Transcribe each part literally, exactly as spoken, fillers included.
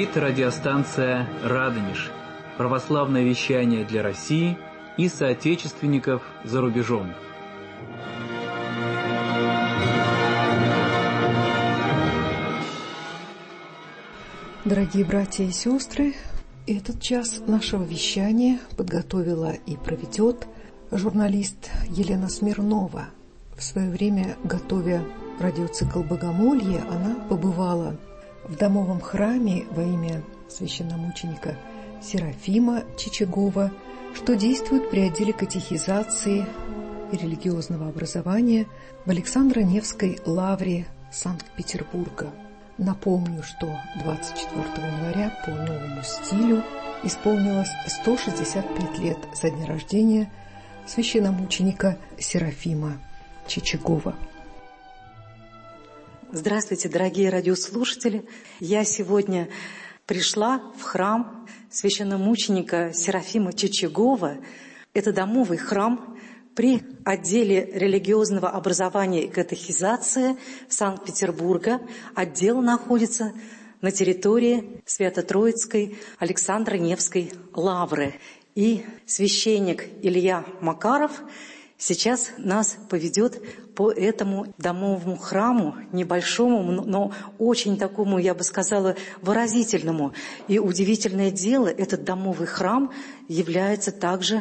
Говорит радиостанция «Радонеж». Православное вещание для России и соотечественников за рубежом. Дорогие братья и сестры, этот час нашего вещания подготовила и проведет журналист Елена Смирнова. В свое время, готовя радиоцикл «Богомолье», она побывала в домовом храме во имя священномученика Серафима Чичагова, что действует при отделе катехизации и религиозного образования в Александро-Невской лавре Санкт-Петербурга. Напомню, что двадцать четвёртого января по новому стилю исполнилось сто шестьдесят пять лет со дня рождения священномученика Серафима Чичагова. Здравствуйте, дорогие радиослушатели! Я сегодня пришла в храм священномученика Серафима Чичагова. Это домовый храм при отделе религиозного образования и катехизации Санкт-Петербурга. Отдел находится на территории Свято-Троицкой Александро-Невской лавры. И священник Илья Макаров сейчас нас поведет по этому домовому храму, небольшому, но очень такому, я бы сказала, выразительному. И удивительное дело, этот домовый храм является также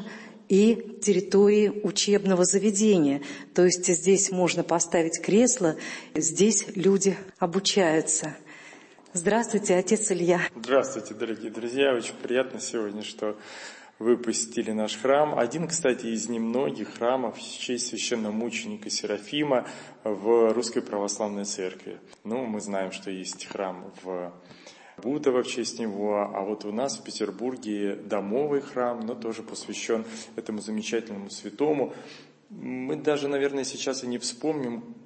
и территорией учебного заведения. То есть здесь можно поставить кресло, здесь люди обучаются. Здравствуйте, отец Илья. Здравствуйте, дорогие друзья. Очень приятно сегодня, что вы посетили наш храм. Один, кстати, из немногих храмов в честь священномученика Серафима в Русской Православной Церкви. Ну, мы знаем, что есть храм в Бутово в честь него, а вот у нас в Петербурге домовый храм, но тоже посвящен этому замечательному святому. Мы даже, наверное, сейчас и не вспомним,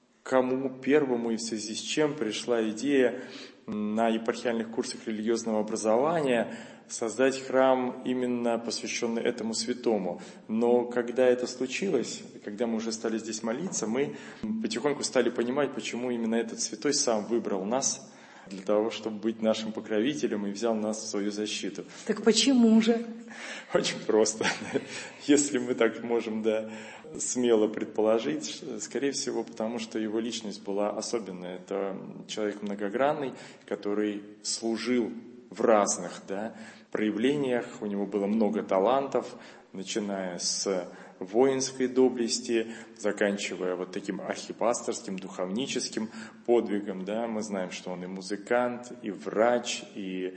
кому первому и в связи с чем пришла идея на епархиальных курсах религиозного образования создать храм, именно посвященный этому святому. Но когда это случилось, когда мы уже стали здесь молиться, мы потихоньку стали понимать, почему именно этот святой сам выбрал нас для того, чтобы быть нашим покровителем и взял нас в свою защиту. Так почему же? Очень просто. Если мы так можем, да, смело предположить, скорее всего, потому что его личность была особенная. Это человек многогранный, который служил в разных, да, проявлениях. У него было много талантов, начиная с воинской доблести, заканчивая вот таким архипасторским, духовническим подвигом. Да. Мы знаем, что он и музыкант, и врач, и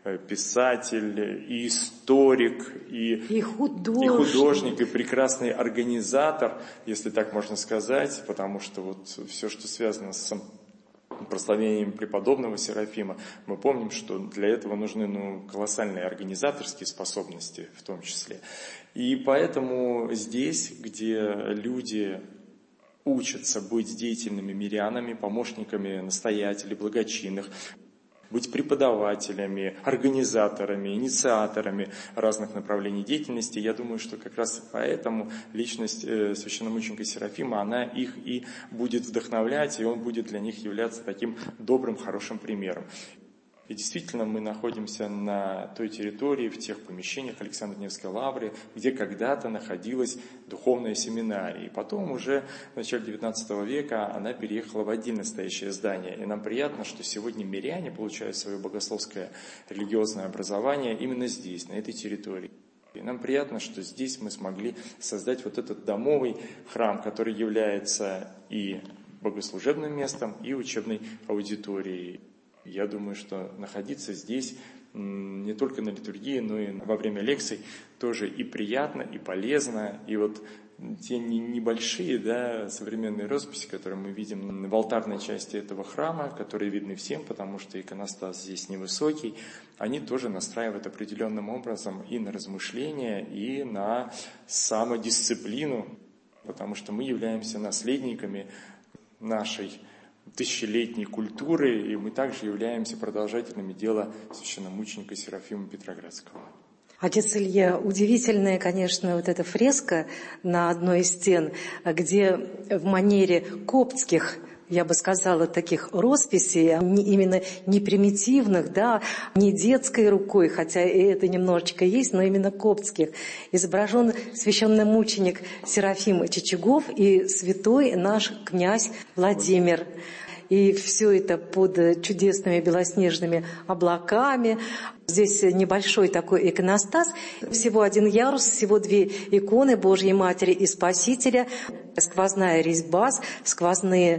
писатель, и историк, и, и, художник. и художник, и прекрасный организатор, если так можно сказать, потому что вот все, что связано с прославлением преподобного Серафима, мы помним, что для этого нужны ну, колоссальные организаторские способности в том числе. И поэтому здесь, где люди учатся быть деятельными мирянами, помощниками настоятелей, благочинных, быть преподавателями, организаторами, инициаторами разных направлений деятельности. Я думаю, что как раз поэтому личность священномученика Серафима, она их и будет вдохновлять, и он будет для них являться таким добрым, хорошим примером. И действительно, мы находимся на той территории, в тех помещениях Александро-Невской лавры, где когда-то находилась духовная семинария. И потом уже в начале девятнадцатого века она переехала в отдельное стоящее здание. И нам приятно, что сегодня миряне получают свое богословское религиозное образование именно здесь, на этой территории. И нам приятно, что здесь мы смогли создать вот этот домовый храм, который является и богослужебным местом, и учебной аудиторией. Я думаю, что находиться здесь не только на литургии, но и во время лекций тоже и приятно, и полезно. И вот те небольшие, да, современные росписи, которые мы видим в алтарной части этого храма, которые видны всем, потому что иконостас здесь невысокий, они тоже настраивают определенным образом и на размышления, и на самодисциплину, потому что мы являемся наследниками нашей тысячелетней культуры, и мы также являемся продолжателями дела священномученика Серафима Петроградского. Отец Илья, удивительная, конечно, вот эта фреска на одной из стен, где в манере коптских я бы сказала, таких росписей, не, именно не примитивных, да, не детской рукой, хотя и это немножечко есть, но именно коптских. Изображен священномученик Серафим Чичагов и святой наш князь Владимир. И все это под чудесными белоснежными облаками. Здесь небольшой такой иконостас, всего один ярус, всего две иконы Божьей Матери и Спасителя, сквозная резьба, сквозные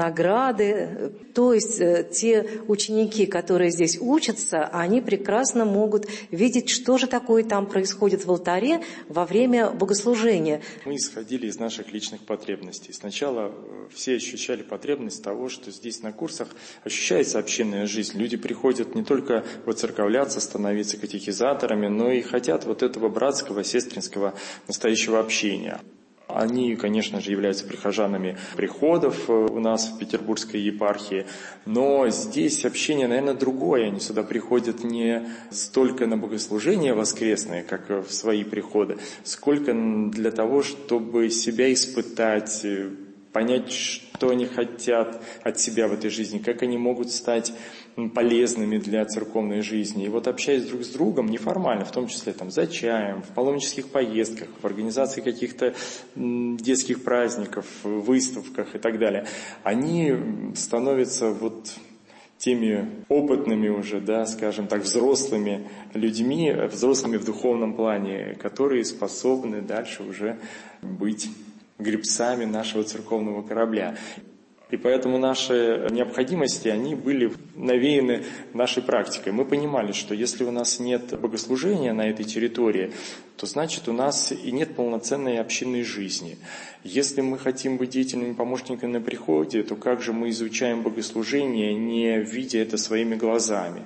винограды. То есть те ученики, которые здесь учатся, они прекрасно могут видеть, что же такое там происходит в алтаре во время богослужения. Мы исходили из наших личных потребностей. Сначала все ощущали потребность того, что здесь на курсах ощущается общинная жизнь. Люди приходят не только воцерковляться, становиться катехизаторами, но и хотят вот этого братского, сестринского, настоящего общения. Они, конечно же, являются прихожанами приходов у нас в Петербургской епархии, но здесь общение, наверное, другое. Они сюда приходят не столько на богослужения воскресные, как в свои приходы, сколько для того, чтобы себя испытать, понять, что они хотят от себя в этой жизни, как они могут стать полезными для церковной жизни. И вот общаясь друг с другом неформально, в том числе там, за чаем, в паломнических поездках, в организации каких-то детских праздников, выставках и так далее, они становятся вот теми опытными уже, да, скажем так, взрослыми людьми, взрослыми в духовном плане, которые способны дальше уже быть гребцами нашего церковного корабля. И поэтому наши необходимости, они были навеяны нашей практикой. Мы понимали, что если у нас нет богослужения на этой территории, то значит у нас и нет полноценной общинной жизни. Если мы хотим быть деятельными помощниками на приходе, то как же мы изучаем богослужение, не видя это своими глазами?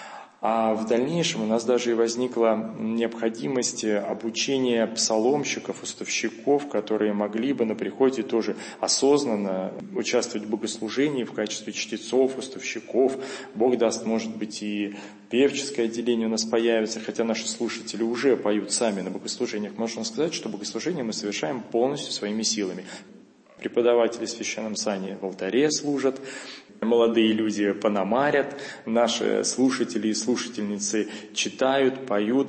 А в дальнейшем у нас даже и возникла необходимость обучения псаломщиков, уставщиков, которые могли бы на приходе тоже осознанно участвовать в богослужении в качестве чтецов, уставщиков. Бог даст, может быть, и певческое отделение у нас появится, хотя наши слушатели уже поют сами на богослужениях. Можно сказать, что богослужение мы совершаем полностью своими силами. Преподаватели в священном сане в алтаре служат, молодые люди пономарят, наши слушатели и слушательницы читают, поют.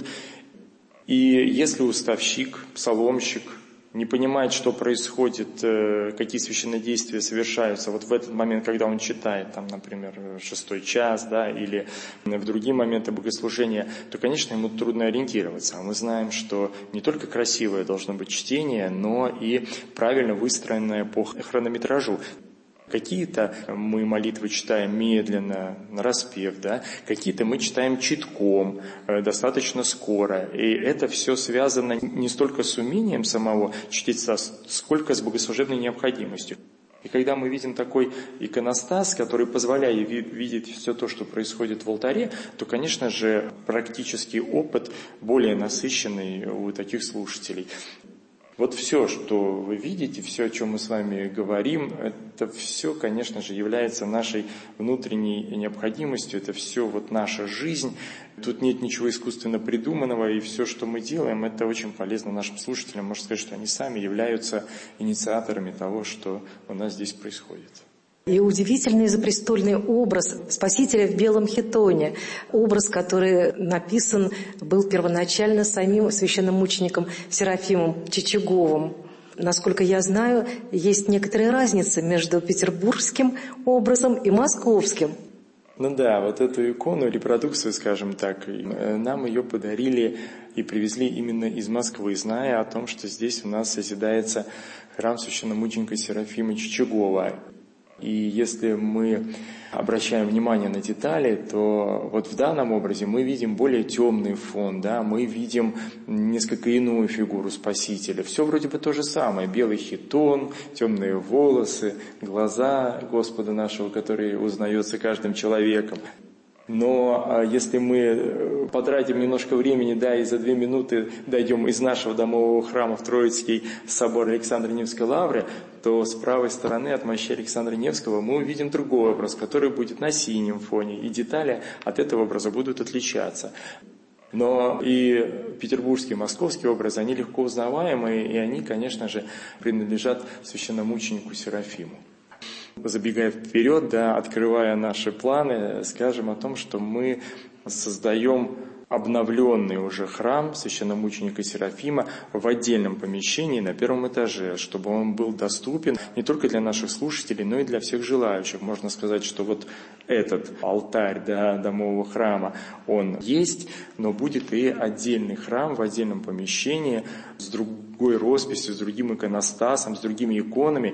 И если уставщик, псаломщик не понимает, что происходит, какие священные действия совершаются вот в этот момент, когда он читает, там, например, шестой час, да, или в другие моменты богослужения, то, конечно, ему трудно ориентироваться. А мы знаем, что не только красивое должно быть чтение, но и правильно выстроенное по хронометражу. Какие-то мы молитвы читаем медленно, нараспев, да? Какие-то мы читаем читком, достаточно скоро. И это все связано не столько с умением самого чтеца, сколько с богослужебной необходимостью. И когда мы видим такой иконостас, который позволяет видеть все то, что происходит в алтаре, то, конечно же, практический опыт более насыщенный у таких слушателей. Вот все, что вы видите, все, о чем мы с вами говорим, это все, конечно же, является нашей внутренней необходимостью, это все вот наша жизнь. Тут нет ничего искусственно придуманного, и все, что мы делаем, это очень полезно нашим слушателям. Можно сказать, что они сами являются инициаторами того, что у нас здесь происходит. И удивительный запрестольный образ Спасителя в белом хитоне. Образ, который написан был первоначально самим священномучеником Серафимом Чичаговым. Насколько я знаю, есть некоторая разница между петербургским образом и московским. Ну да, вот эту икону, репродукцию, скажем так, нам ее подарили и привезли именно из Москвы, зная о том, что здесь у нас созидается храм священномученика Серафима Чичагова. И если мы обращаем внимание на детали, то вот в данном образе мы видим более темный фон, да, мы видим несколько иную фигуру Спасителя. Все вроде бы то же самое. Белый хитон, темные волосы, глаза Господа нашего, который узнается каждым человеком. Но если мы потратим немножко времени, да, и за две минуты дойдем из нашего домового храма в Троицкий собор Александра Невской лавры, то с правой стороны от мощи Александра Невского мы увидим другой образ, который будет на синем фоне, и детали от этого образа будут отличаться. Но и петербургский, и московский образы, они легко узнаваемые, и они, конечно же, принадлежат священномученику Серафиму. Забегая вперед, да, открывая наши планы, скажем о том, что мы создаем обновленный уже храм священномученика Серафима в отдельном помещении на первом этаже, чтобы он был доступен не только для наших слушателей, но и для всех желающих. Можно сказать, что вот этот алтарь, да, домового храма, он есть, но будет и отдельный храм в отдельном помещении с другой росписью, с другим иконостасом, с другими иконами.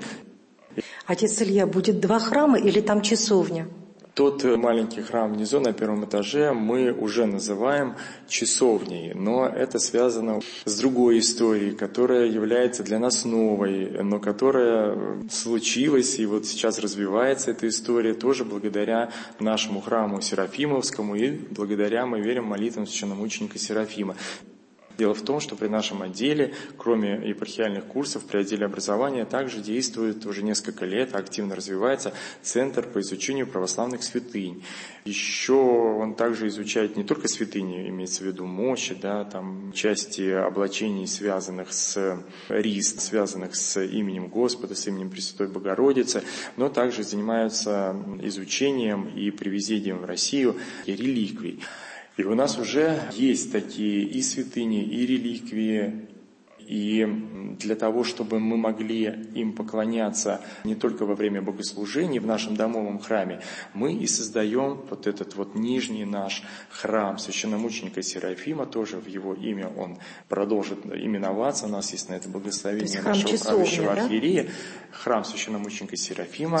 Отец Илья, будет два храма или там часовня? Тот маленький храм внизу на первом этаже мы уже называем часовней, но это связано с другой историей, которая является для нас новой, но которая случилась, и вот сейчас развивается эта история тоже благодаря нашему храму Серафимовскому и благодаря, мы верим, молитвам священномученика Серафима. Дело в том, что при нашем отделе, кроме епархиальных курсов, при отделе образования также действует уже несколько лет, активно развивается Центр по изучению православных святынь. Еще он также изучает не только святыни, имеется в виду мощи, да, там части облачений, связанных с рист, связанных с именем Господа, с именем Пресвятой Богородицы, но также занимаются изучением и привезением в Россию реликвий. И у нас уже есть такие и святыни, и реликвии, и для того, чтобы мы могли им поклоняться не только во время богослужений в нашем домовом храме, мы и создаем вот этот вот нижний наш храм священномученика Серафима, тоже в его имя он продолжит именоваться, у нас есть на это благословение нашего правящего архиерея, храм священномученика Серафима,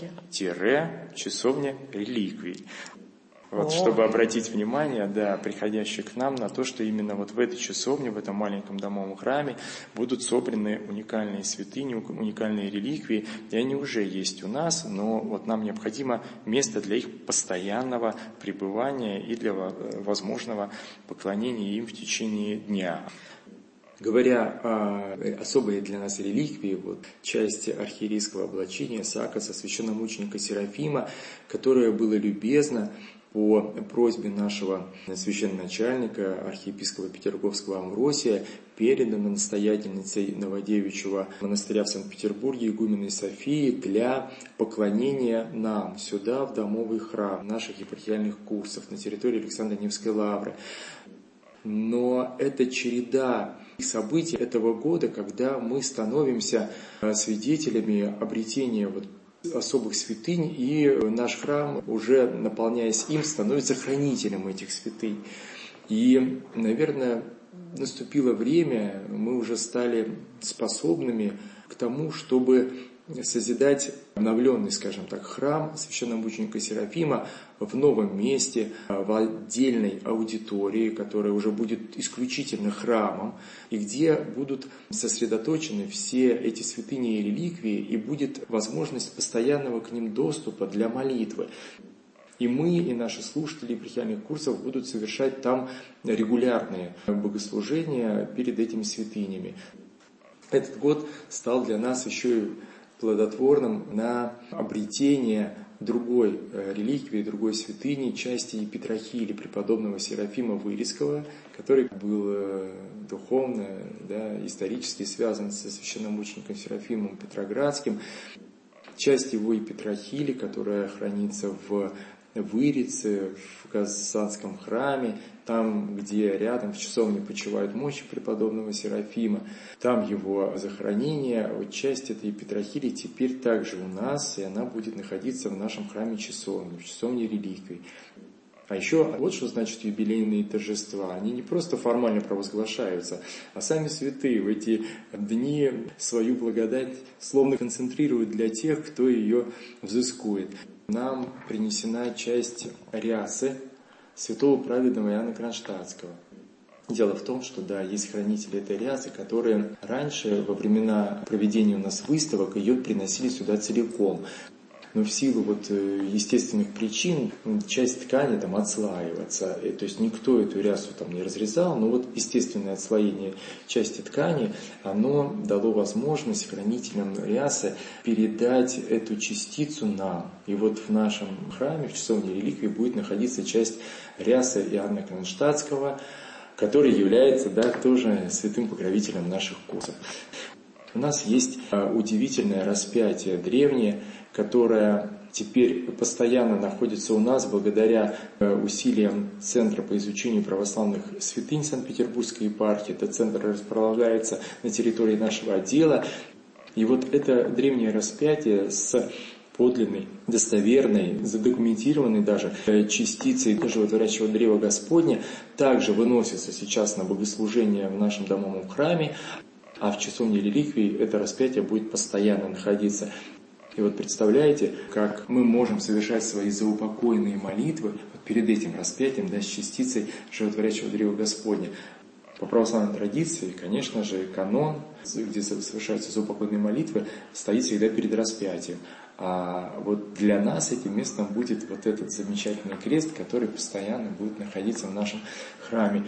тире, часовня реликвий. Вот, О. чтобы обратить внимание, да, приходящих к нам на то, что именно вот в этой часовне, в этом маленьком домовом храме будут собраны уникальные святыни, уникальные реликвии, и они уже есть у нас, но вот нам необходимо место для их постоянного пребывания и для возможного поклонения им в течение дня. Говоря о особой для нас реликвии, вот, части архиерейского облачения сакоса священномученика Серафима, которое было любезно по просьбе нашего священноначальника, архиепископа Петерговского Амвросия, передано настоятельницей Новодевичьего монастыря в Санкт-Петербурге игуменой Софии для поклонения нам сюда, в домовый храм наших епархиальных курсов на территории Александро-Невской лавры. Но это череда событий этого года, когда мы становимся свидетелями обретения вот особых святынь, и наш храм, уже наполняясь им, становится хранителем этих святынь. И, наверное, наступило время, мы уже стали способными к тому, чтобы созидать обновленный, скажем так, храм священномученика Серафима в новом месте, в отдельной аудитории, которая уже будет исключительно храмом, и где будут сосредоточены все эти святыни и реликвии, и будет возможность постоянного к ним доступа для молитвы. И мы, и наши слушатели епархиальных курсов будут совершать там регулярные богослужения перед этими святынями. Этот год стал для нас еще и плодотворным на обретение другой реликвии, другой святыни, части епитрахили преподобного Серафима Вырицкого, который был духовно, да, исторически связан со священномучеником Серафимом Петроградским. Часть его епитрахили, которая хранится в Вырице, в Казанском храме, там, где рядом в часовне почивают мощи преподобного Серафима, там его захоронение, вот часть этой епитрахили теперь также у нас, и она будет находиться в нашем храме часовни, в часовне реликвий. А еще вот что значит юбилейные торжества. Они не просто формально провозглашаются, а сами святые в эти дни свою благодать словно концентрируют для тех, кто ее взыскует. Нам принесена часть рясы святого праведного Иоанна Кронштадтского. Дело в том, что да, есть хранители этой рясы, которые раньше, во времена проведения у нас выставок, ее приносили сюда целиком. Но в силу вот естественных причин часть ткани там отслаивается. И, то есть никто эту рясу там не разрезал, но вот естественное отслоение части ткани, оно дало возможность хранителям рясы передать эту частицу нам. И вот в нашем храме, в часовне реликвий, будет находиться часть рясы Иоанна Кронштадтского, который является, да, тоже святым покровителем наших курсов. У нас есть удивительное распятие древнее, которое теперь постоянно находится у нас благодаря усилиям Центра по изучению православных святынь Санкт-Петербургской епархии. Этот центр располагается на территории нашего отдела. И вот это древнее распятие с подлинной, достоверной, задокументированной даже частицей животворящего древа Господня также выносится сейчас на богослужение в нашем домовом храме, а в часовне реликвий это распятие будет постоянно находиться. И вот представляете, как мы можем совершать свои заупокойные молитвы вот перед этим распятием, да, с частицей животворящего древа Господня. По православной традиции, конечно же, канон, где совершаются заупокойные молитвы, стоит всегда перед распятием. А вот для нас этим местом будет вот этот замечательный крест, который постоянно будет находиться в нашем храме.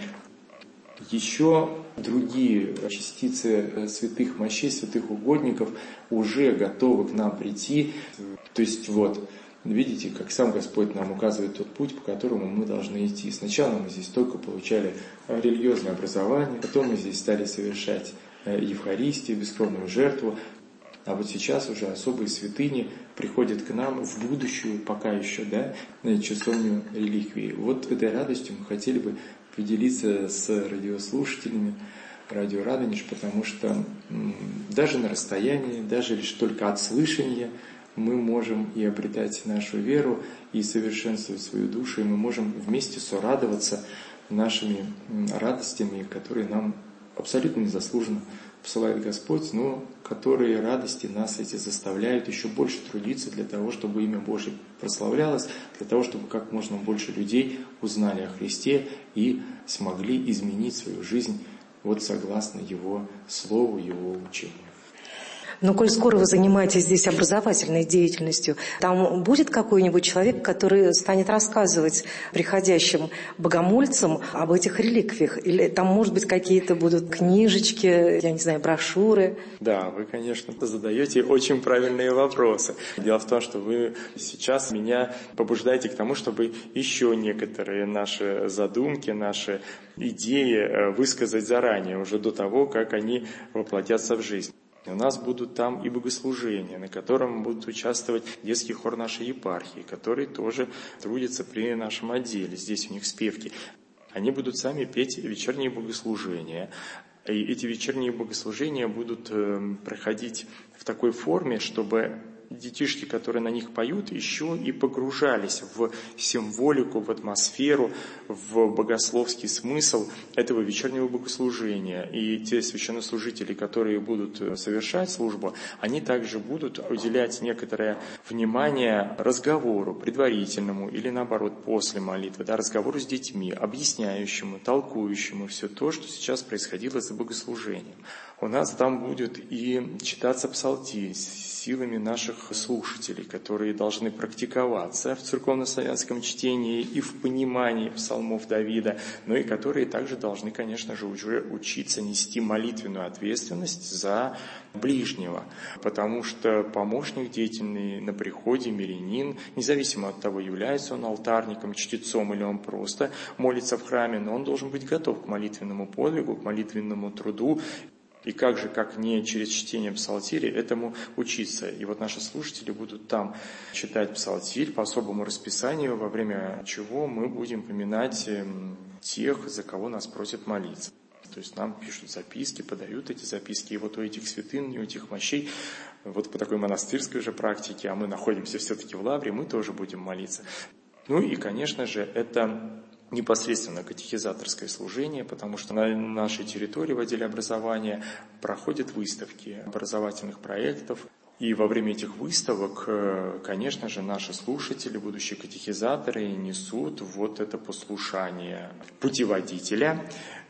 Еще другие частицы святых мощей, святых угодников уже готовы к нам прийти. То есть вот, видите, как сам Господь нам указывает тот путь, по которому мы должны идти. Сначала мы здесь только получали религиозное образование, потом мы здесь стали совершать Евхаристию, бескровную жертву. А вот сейчас уже особые святыни приходят к нам в будущую, пока еще, да, на часовню реликвии. Вот этой радостью мы хотели бы поделиться с радиослушателями радио Радонеж, потому что даже на расстоянии, даже лишь только от слышания мы можем и обретать нашу веру, и совершенствовать свою душу, и мы можем вместе сорадоваться нашими радостями, которые нам абсолютно незаслуженно посылает Господь, но которые радости нас эти заставляют еще больше трудиться для того, чтобы имя Божие прославлялось, для того, чтобы как можно больше людей узнали о Христе и смогли изменить свою жизнь вот согласно Его Слову, Его учению. Но коль скоро вы занимаетесь здесь образовательной деятельностью, там будет какой-нибудь человек, который станет рассказывать приходящим богомольцам об этих реликвиях? Или там, может быть, какие-то будут книжечки, я не знаю, брошюры? Да, вы, конечно, задаете очень правильные вопросы. Дело в том, что вы сейчас меня побуждаете к тому, чтобы еще некоторые наши задумки, наши идеи высказать заранее, уже до того, как они воплотятся в жизнь. У нас будут там и богослужения, на котором будут участвовать детский хор нашей епархии, который тоже трудится при нашем отделе. Здесь у них спевки. Они будут сами петь вечерние богослужения. И эти вечерние богослужения будут проходить в такой форме, чтобы детишки, которые на них поют, еще и погружались в символику, в атмосферу, в богословский смысл этого вечернего богослужения. И те священнослужители, которые будут совершать службу, они также будут уделять некоторое внимание разговору предварительному или, наоборот, после молитвы, да, разговору с детьми, объясняющему, толкующему все то, что сейчас происходило за богослужением. У нас там будет и читаться псалтирь силами наших слушателей, которые должны практиковаться в церковно-славянском чтении и в понимании псалмов Давида, но и которые также должны, конечно же, уже учиться нести молитвенную ответственность за ближнего, потому что помощник деятельный на приходе, мирянин, независимо от того, является он алтарником, чтецом или он просто молится в храме, но он должен быть готов к молитвенному подвигу, к молитвенному труду. И как же, как не через чтение псалтири, этому учиться. И вот наши слушатели будут там читать псалтирь по особому расписанию, во время чего мы будем поминать тех, за кого нас просят молиться. То есть нам пишут записки, подают эти записки. И вот у этих святынь, у этих мощей, вот по такой монастырской же практике, а мы находимся все-таки в лавре, мы тоже будем молиться. Ну и, конечно же, это непосредственно катехизаторское служение, потому что на нашей территории в отделе образования проходят выставки образовательных проектов. И во время этих выставок, конечно же, наши слушатели, будущие катехизаторы, несут вот это послушание путеводителя.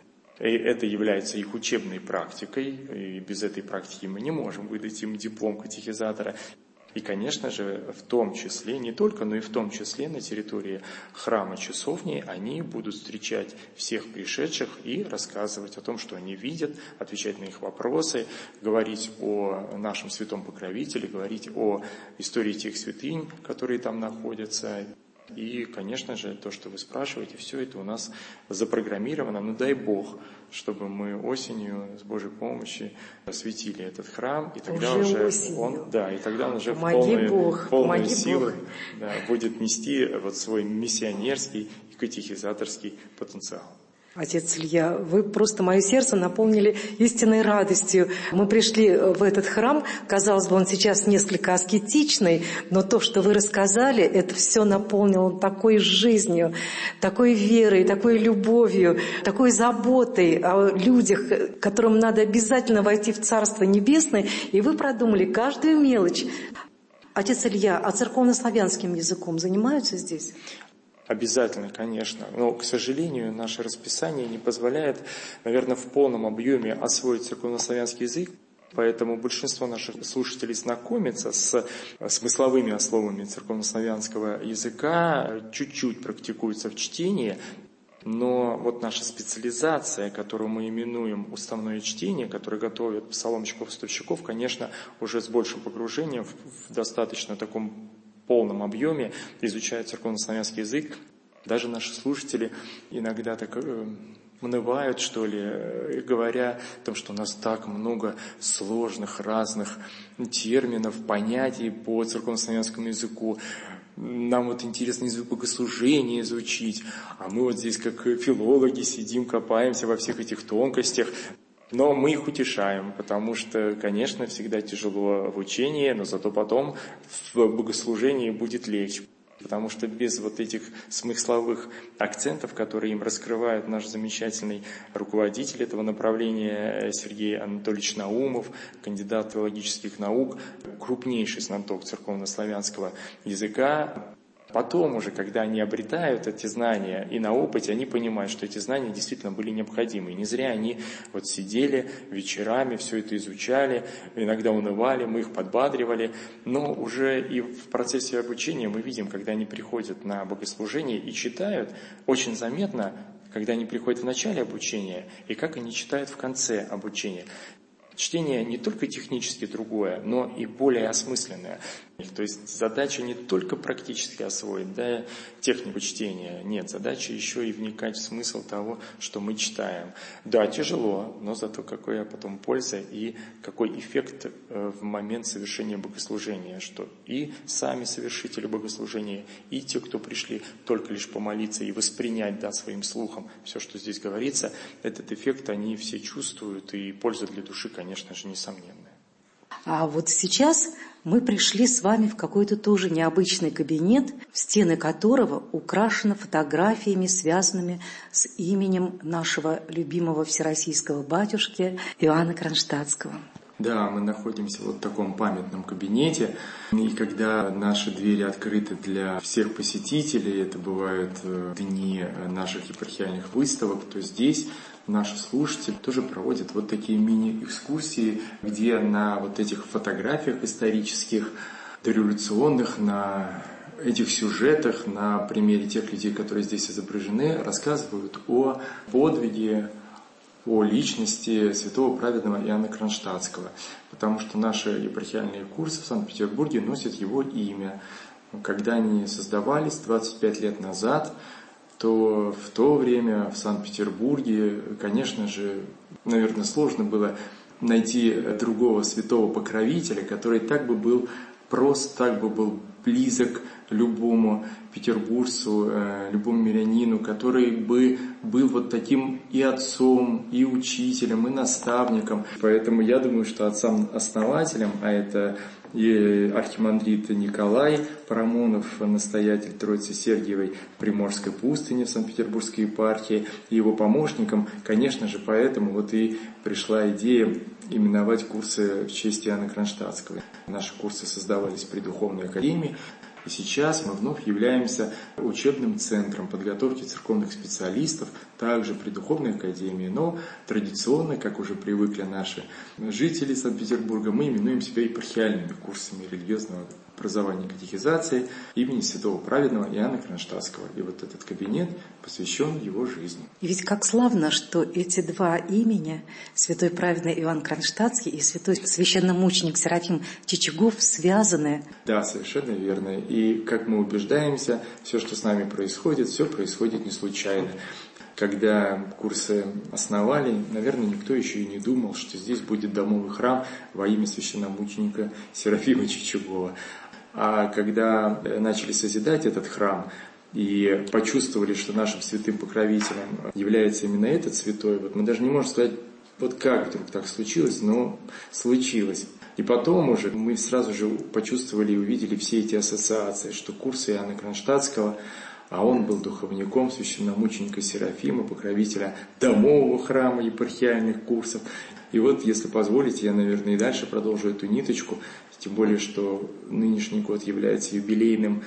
И это является их учебной практикой, и без этой практики мы не можем выдать им диплом катехизатора. И, конечно же, в том числе, не только, но и в том числе на территории храма часовни они будут встречать всех пришедших и рассказывать о том, что они видят, отвечать на их вопросы, говорить о нашем святом покровителе, говорить о истории тех святынь, которые там находятся. И, конечно же, то, что вы спрашиваете, все это у нас запрограммировано. Ну, дай Бог, чтобы мы осенью с Божьей помощью осветили этот храм, и тогда уже, уже осенью. он, да, и тогда он уже Помоги в полную, Бог, полную помоги силу Бог. да, будет нести вот свой миссионерский и катехизаторский потенциал. Отец Илья, вы просто мое сердце наполнили истинной радостью. Мы пришли в этот храм, казалось бы, он сейчас несколько аскетичный, но то, что вы рассказали, это все наполнило такой жизнью, такой верой, такой любовью, такой заботой о людях, которым надо обязательно войти в Царство Небесное, и вы продумали каждую мелочь. Отец Илья, а церковнославянским языком занимаются здесь? Обязательно, конечно. Но, к сожалению, наше расписание не позволяет, наверное, в полном объеме освоить церковнославянский язык. Поэтому большинство наших слушателей знакомится с смысловыми основами церковнославянского языка, чуть-чуть практикуются в чтении. Но вот наша специализация, которую мы именуем уставное чтение, которое готовят псаломщиков-поставщиков, конечно, уже с большим погружением в, в достаточно таком полном объеме изучают церковнославянский язык. Даже наши слушатели иногда так э, унывают, что ли, э, говоря о том, что у нас так много сложных разных терминов, понятий по церковнославянскому языку. Нам вот интересно язык богослужения изучить, а мы вот здесь как филологи сидим, копаемся во всех этих тонкостях. Но мы их утешаем, потому что, конечно, всегда тяжело в учении, но зато потом в богослужении будет легче. Потому что без вот этих смысловых акцентов, которые им раскрывает наш замечательный руководитель этого направления Сергей Анатольевич Наумов, кандидат филологических наук, крупнейший знаток церковнославянского языка, потом уже, когда они обретают эти знания и на опыте, они понимают, что эти знания действительно были необходимы. И не зря они вот сидели вечерами, все это изучали, иногда унывали, мы их подбадривали. Но уже и в процессе обучения мы видим, когда они приходят на богослужение и читают, очень заметно, когда они приходят в начале обучения и как они читают в конце обучения. Чтение не только технически другое, но и более осмысленное. То есть задача не только практически освоить, да, технику чтения. Нет, задача еще и вникать в смысл того, что мы читаем. Да, тяжело, но зато какая потом польза и какой эффект в момент совершения богослужения, что и сами совершители богослужения, и те, кто пришли только лишь помолиться и воспринять, да, своим слухом все, что здесь говорится, этот эффект они все чувствуют, и польза для души, конечно же, несомненная. А вот сейчас мы пришли с вами в какой-то тоже необычный кабинет, стены которого украшены фотографиями, связанными с именем нашего любимого всероссийского батюшки Иоанна Кронштадтского. Да, мы находимся вот в таком памятном кабинете, и когда наши двери открыты для всех посетителей, это бывают дни наших епархиальных выставок, то здесь наши слушатели тоже проводят вот такие мини-экскурсии, где на вот этих фотографиях исторических, дореволюционных, на этих сюжетах, на примере тех людей, которые здесь изображены, рассказывают о подвиге, о личности святого праведного Иоанна Кронштадтского, потому что наши епархиальные курсы в Санкт-Петербурге носят его имя. Когда они создавались двадцать пять лет назад, то в то время в Санкт-Петербурге, конечно же, наверное, сложно было найти другого святого покровителя, который так бы был прост, так бы был близок любому петербуржцу, любому мирянину, который бы был вот таким и отцом, и учителем, и наставником. Поэтому я думаю, что отцом-основателем, а это и архимандрит Николай Парамонов, настоятель Троицы Сергиевой Приморской пустыни в Санкт-Петербургской епархии, и его помощником, конечно же, поэтому вот и пришла идея именовать курсы в честь Иоанна Кронштадтского. Наши курсы создавались при Духовной академии, и сейчас мы вновь являемся учебным центром подготовки церковных специалистов, также при Духовной академии, но традиционно, как уже привыкли наши жители Санкт-Петербурга, мы именуем себя епархиальными курсами религиозного образования и катехизации имени святого праведного Иоанна Кронштадтского. И вот этот кабинет посвящен его жизни. И ведь как славно, что эти два имени, святой праведный Иоанн Кронштадтский и святой священномученик Серафим Чичагов, связаны. Да, совершенно верно. И как мы убеждаемся, все, что с нами происходит, все происходит не случайно. Когда курсы основали, наверное, никто еще и не думал, что здесь будет домовый храм во имя священномученика Серафима Чичагова. А когда начали созидать этот храм и почувствовали, что нашим святым покровителем является именно этот святой, вот мы даже не можем сказать, вот как вдруг так случилось, но случилось. И потом уже мы сразу же почувствовали и увидели все эти ассоциации, что курсы Иоанна Кронштадтского, а он был духовником священномученика Серафима, покровителя домового храма, епархиальных курсов. И вот, если позволите, я, наверное, и дальше продолжу эту ниточку, тем более, что нынешний год является юбилейным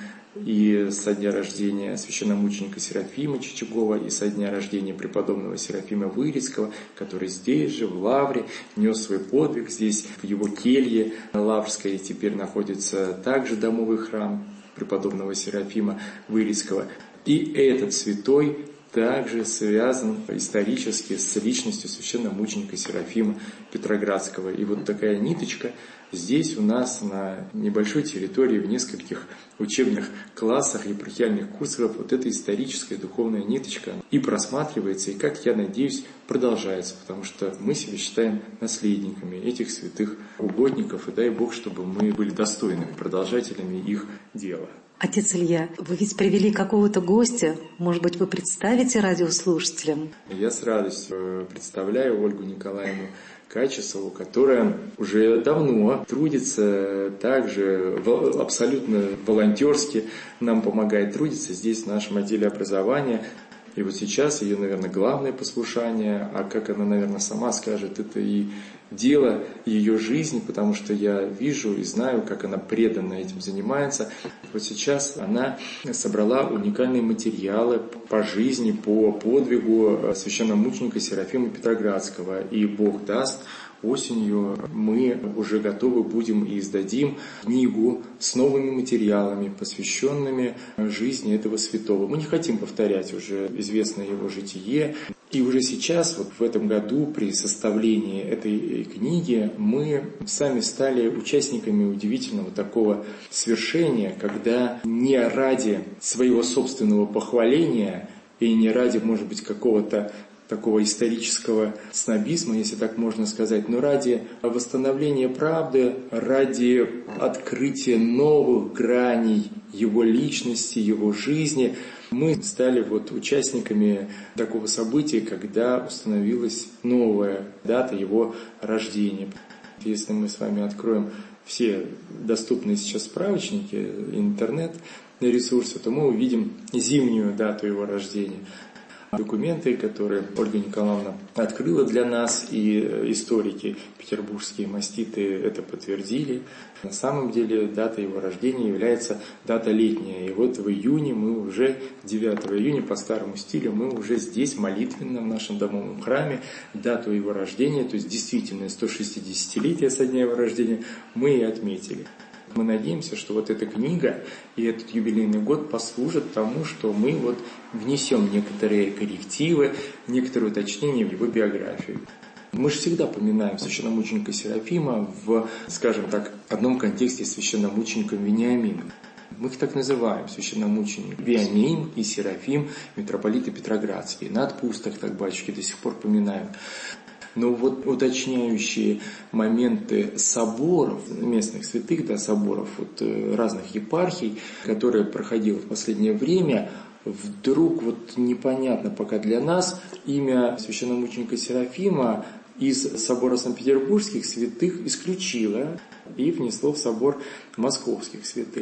и со дня рождения священномученика Серафима Чичагова, и со дня рождения преподобного Серафима Вырицкого, который здесь же, в Лавре, нес свой подвиг. Здесь, в его келье лаврской, теперь находится также домовый храм преподобного Серафима Вырицкого. И этот святой также связан исторически с личностью священномученика Серафима Петроградского. И вот такая ниточка здесь у нас на небольшой территории, в нескольких учебных классах, епархиальных курсов, вот эта историческая духовная ниточка и просматривается, и, как я надеюсь, продолжается, потому что мы себя считаем наследниками этих святых угодников, и дай Бог, чтобы мы были достойными продолжателями их дела. Отец Илья, вы ведь привели какого-то гостя, может быть, вы представите радиослушателям? Я с радостью представляю Ольгу Николаевну Качесову, которая уже давно трудится, также абсолютно волонтерски нам помогает трудиться здесь, в нашем отделе образования. И вот сейчас ее, наверное, главное послушание, а как она, наверное, сама скажет, это и дело ее жизни, потому что я вижу и знаю, как она преданно этим занимается. Вот сейчас она собрала уникальные материалы по жизни, по подвигу священномученика Серафима Петроградского. И Бог даст, осенью мы уже готовы будем и издадим книгу с новыми материалами, посвященными жизни этого святого. Мы не хотим повторять уже известное его житие. И уже сейчас, вот в этом году, при составлении этой книги, мы сами стали участниками удивительного такого свершения, когда не ради своего собственного похваления и не ради, может быть, какого-то такого исторического снобизма, если так можно сказать, но ради восстановления правды, ради открытия новых граней его личности, его жизни, мы стали вот участниками такого события, когда установилась новая дата его рождения. Если мы с вами откроем все доступные сейчас справочники, интернет-ресурсы, то мы увидим зимнюю дату его рождения. Документы, которые Ольга Николаевна открыла для нас, и историки петербургские маститы это подтвердили. На самом деле дата его рождения является дата летняя. И вот в июне мы уже, девятого июня по старому стилю, мы уже здесь молитвенно в нашем домовом храме дату его рождения, то есть действительно сто шестидесятилетие со дня его рождения, мы и отметили. Мы надеемся, что вот эта книга и этот юбилейный год послужат тому, что мы вот внесем некоторые коррективы, некоторые уточнения в его биографию. Мы же всегда поминаем священномученика Серафима в, скажем так, одном контексте с священномучеником Вениамином. Мы их так называем, священномученик Вениамин и Серафим, митрополиты Петроградские. На отпусках так батюшки до сих пор поминают. Но вот уточняющие моменты соборов, местных святых, да, соборов вот, разных епархий, которые проходило в последнее время, вдруг вот непонятно пока для нас имя священномученика Серафима из собора Санкт-Петербургских святых исключило и внесло в собор московских святых.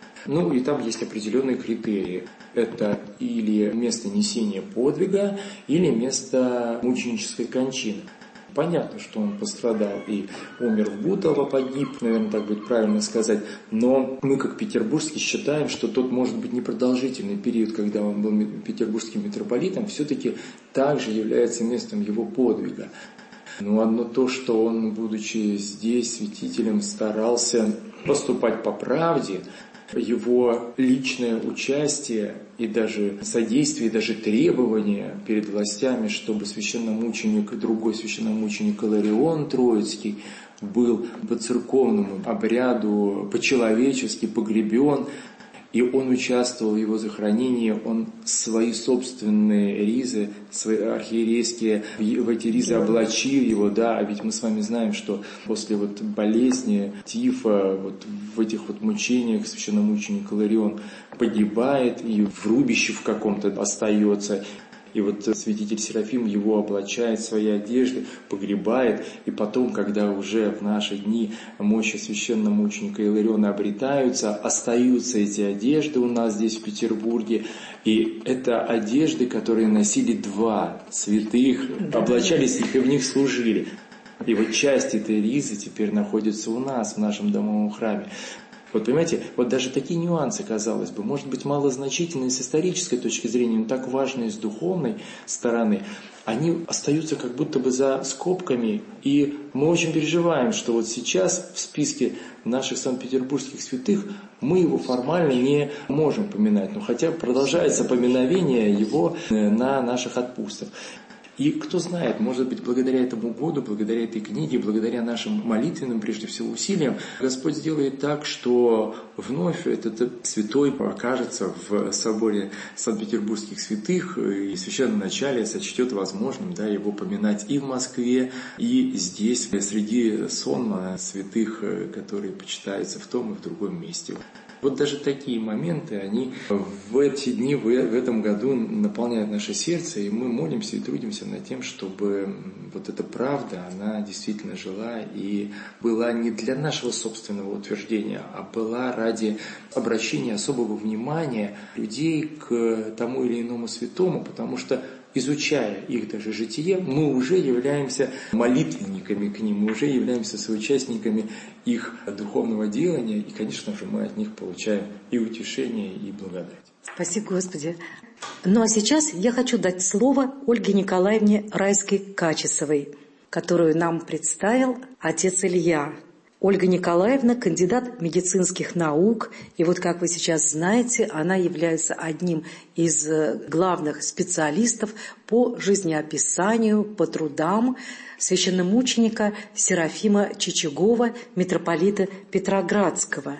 Ну и там есть определенные критерии. Это или место несения подвига, или место мученической кончины. Понятно, что он пострадал и умер в Бутово, погиб, наверное, так будет правильно сказать, но мы, как петербургские, считаем, что тот, может быть, непродолжительный период, когда он был петербургским митрополитом, все-таки также является местом его подвига. Но одно то, что он, будучи здесь святителем, старался поступать по правде, его личное участие и даже содействие, и даже требования перед властями, чтобы священномученик, другой священномученик Иларион Троицкий был по церковному обряду по-человечески погребен, и он участвовал в его захоронении, он свои собственные ризы, свои архиерейские, в эти ризы облачил его, да, а ведь мы с вами знаем, что после вот болезни, тифа, вот в этих вот мучениях священномученик Иларион погибает и в рубище в каком-то остается. И вот святитель Серафим его облачает в свои одежды, погребает, и потом, когда уже в наши дни мощи священномученика Илариона обретаются, остаются эти одежды у нас здесь в Петербурге, и это одежды, которые носили два святых, облачались в них и в них служили. И вот часть этой ризы теперь находится у нас в нашем домовом храме. Вот понимаете, вот даже такие нюансы, казалось бы, может быть малозначительные с исторической точки зрения, но так важные с духовной стороны, они остаются как будто бы за скобками, и мы очень переживаем, что вот сейчас в списке наших санкт-петербургских святых мы его формально не можем поминать, но хотя продолжается поминовение его на наших отпусках. И кто знает, может быть, благодаря этому году, благодаря этой книге, благодаря нашим молитвенным, прежде всего, усилиям, Господь сделает так, что вновь этот святой окажется в соборе Санкт-Петербургских святых, и священноначалие сочтет возможным, да, его поминать и в Москве, и здесь, среди сонма святых, которые почитаются в том и в другом месте. Вот даже такие моменты, они в эти дни, в этом году наполняют наше сердце, и мы молимся и трудимся над тем, чтобы вот эта правда, она действительно жила и была не для нашего собственного утверждения, а была ради обращения особого внимания людей к тому или иному святому, потому что изучая их даже житие, мы уже являемся молитвенниками к ним, мы уже являемся соучастниками их духовного делания, и, конечно же, мы от них получаем и утешение, и благодать. Спасибо, Господи. Ну а сейчас я хочу дать слово Ольге Николаевне Райской-Качесовой, которую нам представил отец Илья. Ольга Николаевна – кандидат медицинских наук, и вот, как вы сейчас знаете, она является одним из главных специалистов по жизнеописанию, по трудам священномученика Серафима Чичагова, митрополита Петроградского.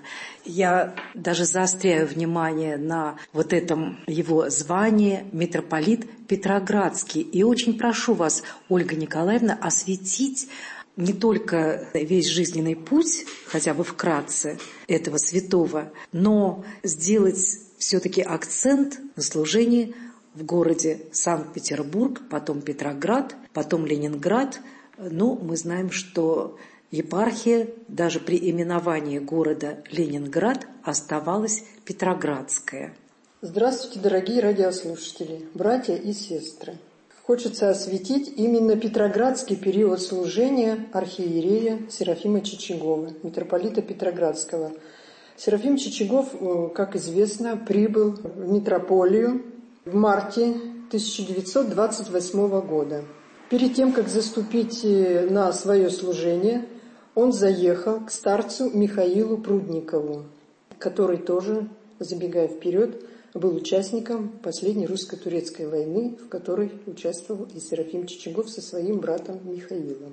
Я даже заостряю внимание на вот этом его звании митрополит Петроградский. И очень прошу вас, Ольга Николаевна, осветить не только весь жизненный путь, хотя бы вкратце, этого святого, но сделать все-таки акцент на служении в городе Санкт-Петербург, потом Петроград, потом Ленинград. Но мы знаем, что епархия даже при именовании города Ленинград оставалась Петроградская. Здравствуйте, дорогие радиослушатели, братья и сестры. Хочется осветить именно петроградский период служения архиерея Серафима Чичагова, митрополита Петроградского. Серафим Чичагов, как известно, прибыл в митрополию в марте тысяча девятьсот двадцать восьмого года. Перед тем, как заступить на свое служение, он заехал к старцу Михаилу Прудникову, который тоже, забегая вперед, был участником последней русско-турецкой войны, в которой участвовал и Серафим Чичагов со своим братом Михаилом.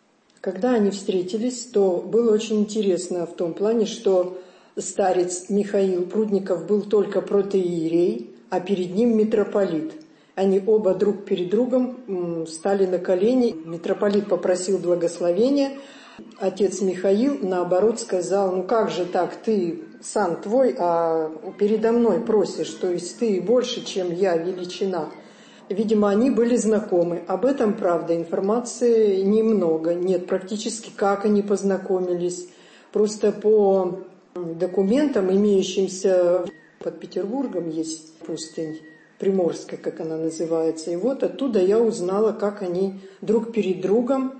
Когда они встретились, то было очень интересно в том плане, что старец Михаил Прудников был только протоиерей, а перед ним митрополит. Они оба друг перед другом стали на колени. Митрополит попросил благословения. Отец Михаил, наоборот, сказал: ну как же так, ты сан твой, а передо мной просишь, то есть ты больше, чем я, величина. Видимо, они были знакомы. Об этом, правда, информации немного. Нет, практически как они познакомились. Просто по документам, имеющимся под Петербургом, есть пустынь Приморская, как она называется. И вот оттуда я узнала, как они друг перед другом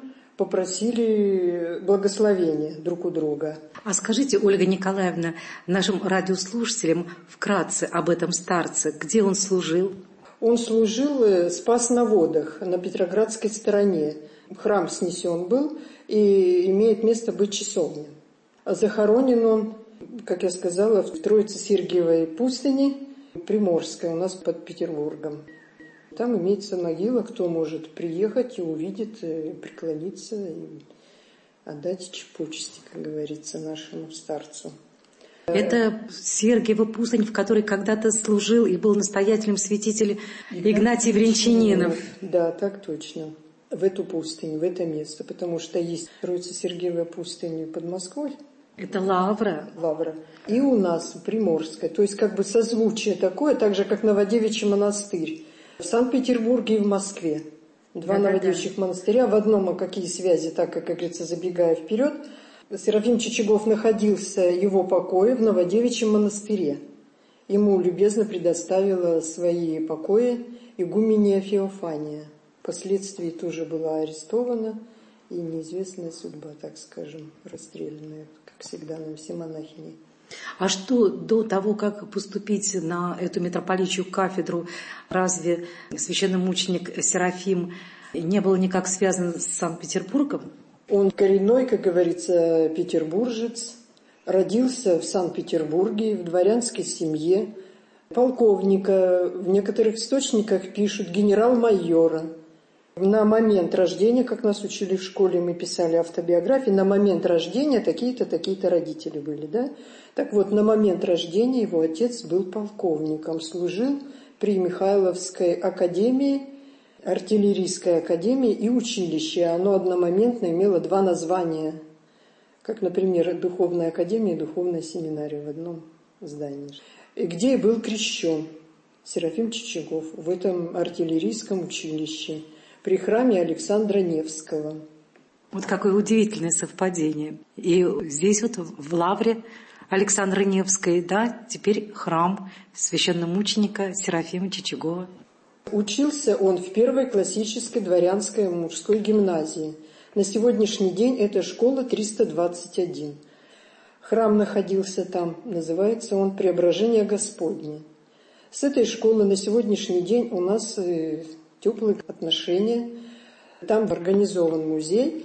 попросили благословения друг у друга. А скажите, Ольга Николаевна, нашим радиослушателям вкратце об этом старце, где он служил? Он служил, спас на водах на Петроградской стороне. Храм снесен был и имеет место быть часовня. Захоронен он, как я сказала, в Троице-Сергиевой пустыне, Приморская, у нас под Петербургом. Там имеется могила, кто может приехать и увидеть, и преклониться, и отдать почести, как говорится, нашему старцу. Это Сергиева пустынь, в которой когда-то служил и был настоятелем святитель Игнатий Брянчанинов. Да, так точно. В эту пустыню, в это место, потому что есть Троице-Сергиевая пустыня под Москвой. Это Лавра. Лавра. И у нас Приморская. То есть как бы созвучие такое, так же, как Новодевичий монастырь. В Санкт-Петербурге и в Москве. Два да, новодевичьих да, да. монастыря. В одном, а какие связи, так как, как говорится, забегая вперед. Серафим Чичагов находился в его покое в Новодевичьем монастыре. Ему любезно предоставила свои покои игуменья Феофания. Впоследствии тоже была арестована и неизвестная судьба, так скажем, расстрелянная, как всегда, на все монахини. А что до того, как поступить на эту митрополичью кафедру, разве священномученик Серафим не был никак связан с Санкт-Петербургом? Он коренной, как говорится, петербуржец, родился в Санкт-Петербурге, в дворянской семье, полковника, в некоторых источниках пишут генерал-майора. На момент рождения, как нас учили в школе, мы писали автобиографии, на момент рождения такие-то, такие-то родители были, да? Так вот, на момент рождения его отец был полковником, служил при Михайловской академии, артиллерийской академии и училище. Оно одномоментно имело два названия, как, например, Духовная академия и Духовная семинария в одном здании. Где и был крещен Серафим Чичагов в этом артиллерийском училище при храме Александра Невского. Вот какое удивительное совпадение. И здесь вот в Лавре Александра Невской, да, теперь храм священномученика Серафима Чичагова. Учился он в первой классической дворянской мужской гимназии. На сегодняшний день это школа триста двадцать один. Храм находился там, называется он Преображение Господне. С этой школы на сегодняшний день у нас теплые отношения. Там организован музей,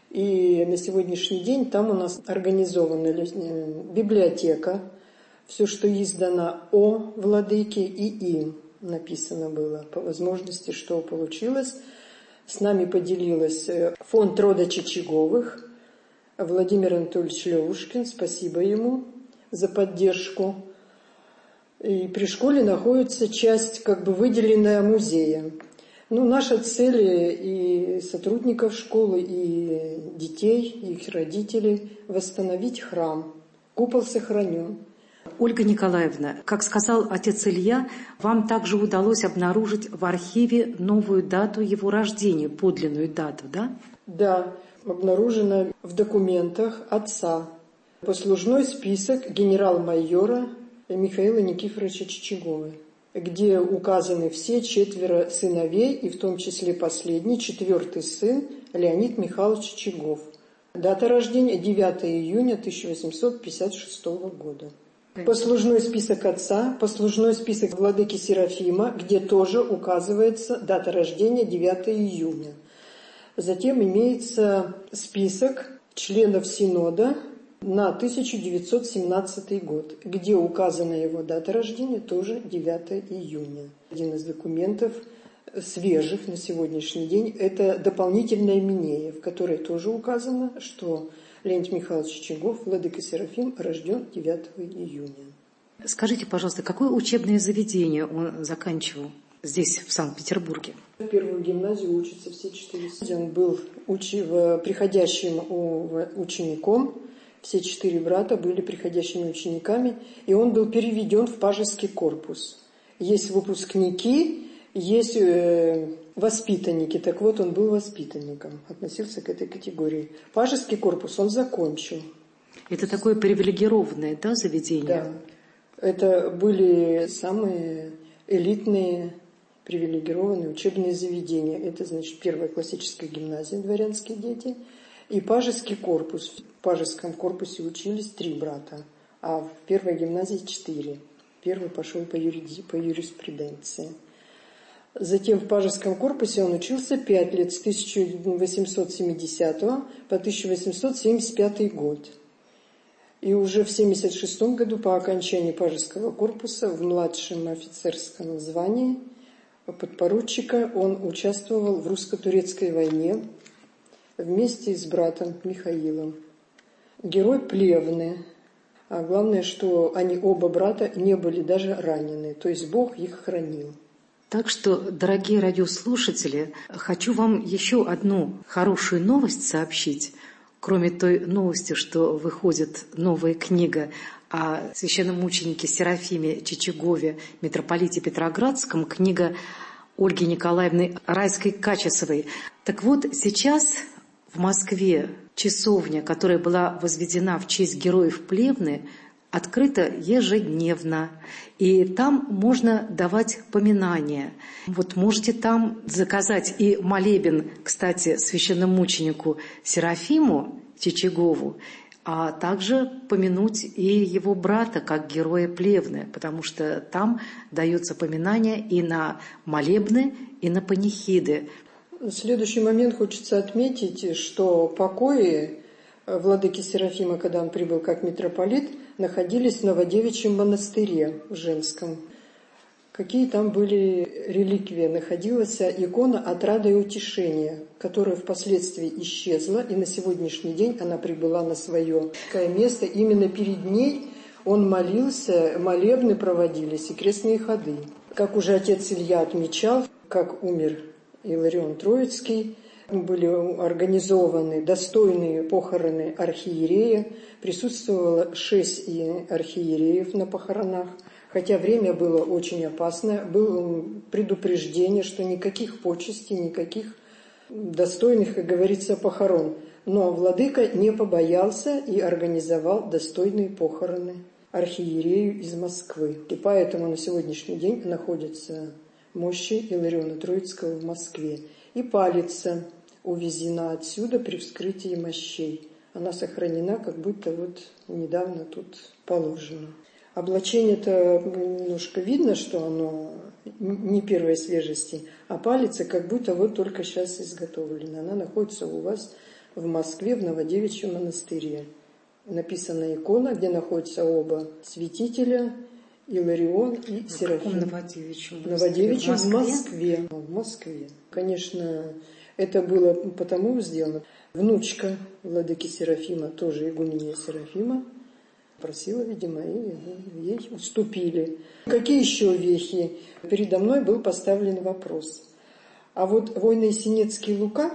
и на сегодняшний день там у нас организована библиотека. Все, что издано о владыке и им написано было, по возможности, что получилось. С нами поделилась фонд рода Чичаговых, Владимир Анатольевич Левушкин, спасибо ему за поддержку. И при школе находится часть, как бы выделенная музея. Ну, наша цель и сотрудников школы, и детей, и их родителей – восстановить храм. Купол сохранен. Ольга Николаевна, как сказал отец Илья, вам также удалось обнаружить в архиве новую дату его рождения, подлинную дату, да? Да, обнаружено в документах отца. Послужной список генерал-майора Михаила Никифоровича Чичагова, где указаны все четверо сыновей, и в том числе последний, четвертый сын, Леонид Михайлович Чичагов. Дата рождения девятого июня тысяча восемьсот пятьдесят шестого года. Послужной список отца, послужной список владыки Серафима, где тоже указывается дата рождения девятого июня. Затем имеется список членов Синода на тысяча девятьсот семнадцатый год, где указана его дата рождения, тоже девятого июня. Один из документов свежих на сегодняшний день – это дополнительная Минея, в которой тоже указано, что Леонид Михайлович Чичагов, владыка Серафим, рожден девятого июня. Скажите, пожалуйста, какое учебное заведение он заканчивал здесь, в Санкт-Петербурге? В первую гимназию учатся все четыре. Он был учи... приходящим учеником, все четыре брата были приходящими учениками, и он был переведен в пажеский корпус. Есть выпускники, есть воспитанники. Так вот, он был воспитанником, относился к этой категории. Пажеский корпус он закончил. Это такое привилегированное, да, заведение? Да. Это были самые элитные, привилегированные учебные заведения. Это, значит, первая классическая гимназия, дворянские дети, и пажеский корпус. В пажеском корпусе учились три брата, а в первой гимназии четыре. Первый пошел по, юриди... по юриспруденции. Затем в Пажеском корпусе он учился пять лет, с тысяча восемьсот семидесятого по тысяча восемьсот семьдесят пятый год. И уже в семьдесят шестом году по окончании Пажеского корпуса в младшем офицерском звании подпоручика он участвовал в русско-турецкой войне вместе с братом Михаилом. Герой Плевны. А главное, что они оба брата не были даже ранены, то есть Бог их хранил. Так что, дорогие радиослушатели, хочу вам еще одну хорошую новость сообщить. Кроме той новости, что выходит новая книга о священномученике Серафиме Чичагове, митрополите Петроградском, книга Ольги Николаевны Райской-Качесовой. Так вот, сейчас в Москве часовня, которая была возведена в честь героев Плевны, открыто ежедневно, и там можно давать поминания. Вот можете там заказать и молебен, кстати, священномученику Серафиму Чичагову, а также помянуть и его брата как героя Плевны, потому что там дается поминание и на молебны, и на панихиды. В следующий момент хочется отметить, что покои владыки Серафима, когда он прибыл как митрополит, находились в Новодевичьем монастыре в Женском. Какие там были реликвии? Находилась икона «Отрада и утешения», которая впоследствии исчезла, и на сегодняшний день она прибыла на свое место. Именно перед ней он молился, молебны проводились и крестные ходы. Как уже отец Илья отмечал, как умер Иларион Троицкий, были организованы достойные похороны архиерея, присутствовало шесть архиереев на похоронах, хотя время было очень опасное, было предупреждение, что никаких почестей, никаких достойных, как говорится, похорон. Но владыка не побоялся и организовал достойные похороны архиерею из Москвы. И поэтому на сегодняшний день находятся мощи Илариона Троицкого в Москве. И палица увезена отсюда при вскрытии мощей. Она сохранена, как будто вот недавно тут положено. Облачение-то немножко видно, что оно не первой свежести, а палица как будто вот только сейчас изготовлена. Она находится у вас в Москве, в Новодевичьем монастыре. Написана икона, где находятся оба святителя, Иларион и Серафим. Новодевичьем? Новодевичьем в Москве. В Москве. Конечно, это было потому сделано. Внучка владыки Серафима, тоже игуменья Серафима, просила, видимо, и ей уступили. Какие еще вехи? Передо мной был поставлен вопрос. А вот Войно-Есенинский Лука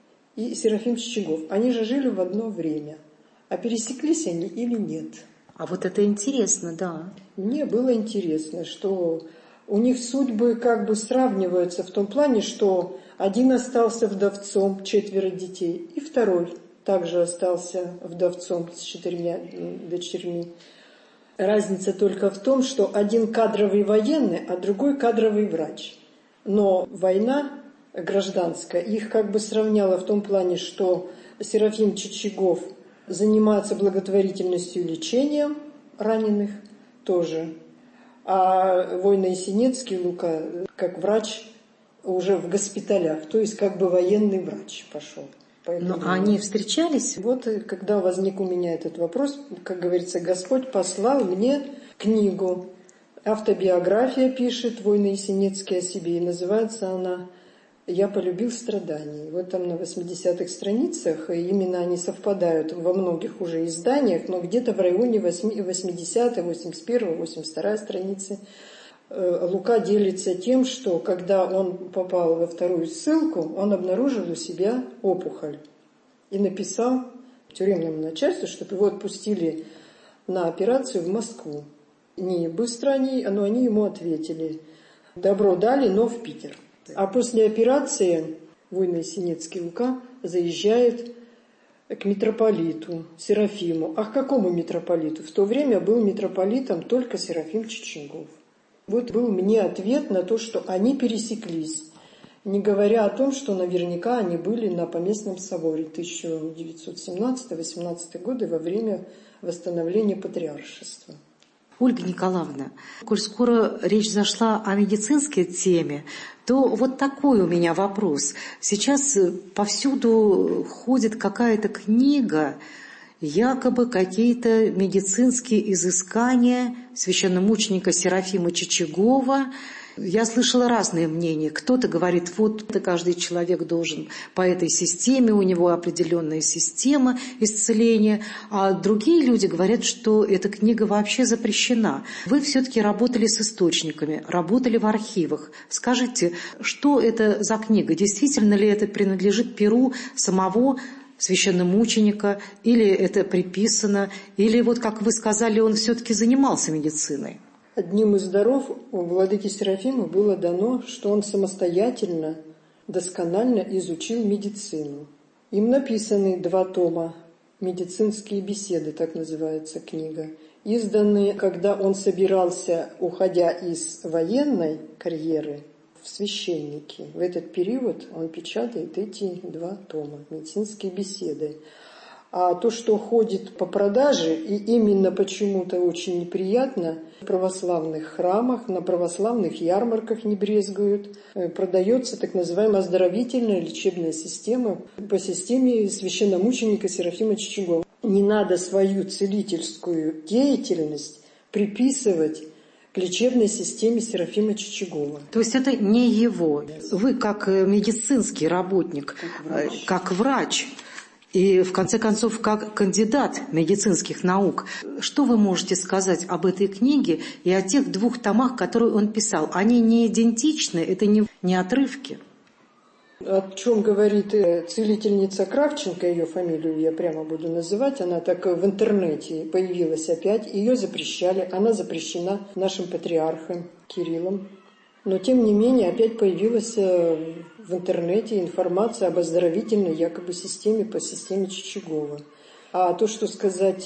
и Серафим Чичагов, они же жили в одно время. А пересеклись они или нет? А вот это интересно, да. Мне было интересно, что у них судьбы как бы сравниваются в том плане, что один остался вдовцом, четверо детей, и второй также остался вдовцом с четырьмя дочерьми. Разница только в том, что один кадровый военный, а другой кадровый врач. Но война гражданская их как бы сравняла в том плане, что Серафим Чичагов занимается благотворительностью и лечением раненых тоже, а Войно-Есенинский Лука как врач уже в госпиталях, то есть как бы военный врач пошел. Но они встречались? Вот когда возник у меня этот вопрос, как говорится, Господь послал мне книгу. Автобиография пишет Войно-Есенинский о себе, и называется она «Я полюбил страдания». Вот там на восьмидесятых страницах, и именно они совпадают во многих уже изданиях, но где-то в районе восьмидесятой, восемьдесят первой, восемьдесят второй страницы Лука делится тем, что когда он попал во вторую ссылку, он обнаружил у себя опухоль и написал тюремному начальству, чтобы его отпустили на операцию в Москву. Не быстро они, но они ему ответили. Добро дали, но в Питер. А после операции Войно-Есенинский Лука заезжает к митрополиту Серафиму. А к какому митрополиту? В то время был митрополитом только Серафим Чичагов. Вот был мне ответ на то, что они пересеклись, не говоря о том, что наверняка они были на Поместном соборе тысяча девятьсот семнадцатого-восемнадцатого года во время восстановления патриаршества. Ольга Николаевна, коль скоро речь зашла о медицинской теме, то вот такой у меня вопрос. Сейчас повсюду ходит какая-то книга, якобы какие-то медицинские изыскания священномученика Серафима Чичагова. Я слышала разные мнения. Кто-то говорит, вот каждый человек должен по этой системе, у него определенная система исцеления, а другие люди говорят, что эта книга вообще запрещена. Вы все-таки работали с источниками, работали в архивах. Скажите, что это за книга? Действительно ли это принадлежит перу самого священномученика, или это приписано, или вот, как вы сказали, он все-таки занимался медициной? Одним из даров у владыки Серафима было дано, что он самостоятельно, досконально изучил медицину. Им написаны два тома «Медицинские беседы», так называется книга, изданные, когда он собирался, уходя из военной карьеры, в священники. В этот период он печатает эти два тома «Медицинские беседы». А то, что ходит по продаже, и именно почему-то очень неприятно, в православных храмах, на православных ярмарках не брезгуют, продается так называемая оздоровительная лечебная система по системе священномученика Серафима Чичагова. Не надо свою целительскую деятельность приписывать к лечебной системе Серафима Чичагова. То есть это не его. Вы как медицинский работник, как врач, как врач и, в конце концов, как кандидат медицинских наук, что вы можете сказать об этой книге и о тех двух томах, которые он писал? Они не идентичны, это не, не отрывки? О чем говорит целительница Кравченко, ее фамилию я прямо буду называть, она так в интернете появилась опять, ее запрещали, она запрещена нашим патриархом Кириллом. Но, тем не менее, опять появилась в интернете информация об оздоровительной якобы системе по системе Чичагова. А то, что сказать